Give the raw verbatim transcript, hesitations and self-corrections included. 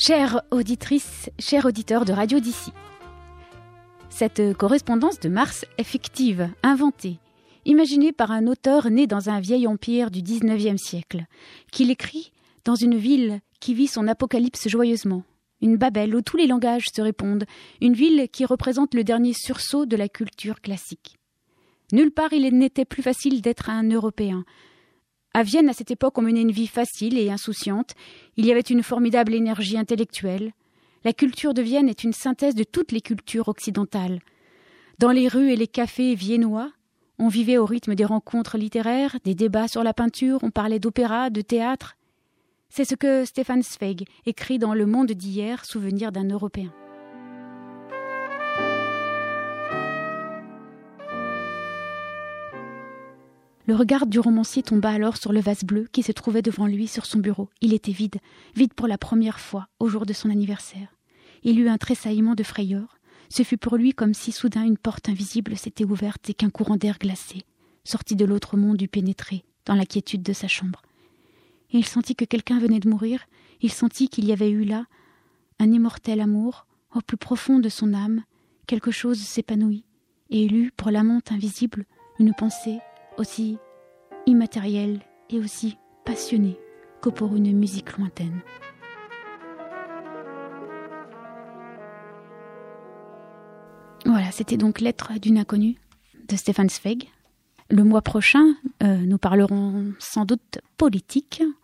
Chères auditrices, chers auditeurs de Radio d'ici, cette correspondance de Mars est fictive, inventée, imaginée par un auteur né dans un vieil empire du dix-neuvième siècle, qu'il écrit dans une ville qui vit son apocalypse joyeusement, une Babel où tous les langages se répondent, une ville qui représente le dernier sursaut de la culture classique. Nulle part il n'était plus facile d'être un Européen. À Vienne, à cette époque, on menait une vie facile et insouciante. Il y avait une formidable énergie intellectuelle. La culture de Vienne est une synthèse de toutes les cultures occidentales. Dans les rues et les cafés viennois, on vivait au rythme des rencontres littéraires, des débats sur la peinture, on parlait d'opéra, de théâtre. C'est ce que Stefan Zweig écrit dans Le Monde d'hier, Souvenir d'un Européen. Le regard du romancier tomba alors sur le vase bleu qui se trouvait devant lui sur son bureau. Il était vide, vide pour la première fois au jour de son anniversaire. Il eut un tressaillement de frayeur. Ce fut pour lui comme si soudain une porte invisible s'était ouverte et qu'un courant d'air glacé, sorti de l'autre monde, eût pénétré dans la quiétude de sa chambre. Il sentit que quelqu'un venait de mourir. Il sentit qu'il y avait eu là un immortel amour. Au plus profond de son âme, quelque chose s'épanouit et il eut pour l'amante invisible une pensée aussi immatérielle et aussi passionnée que pour une musique lointaine. Voilà, c'était donc Lettre d'une inconnue de Stefan Zweig. Le mois prochain, euh, nous parlerons sans doute politique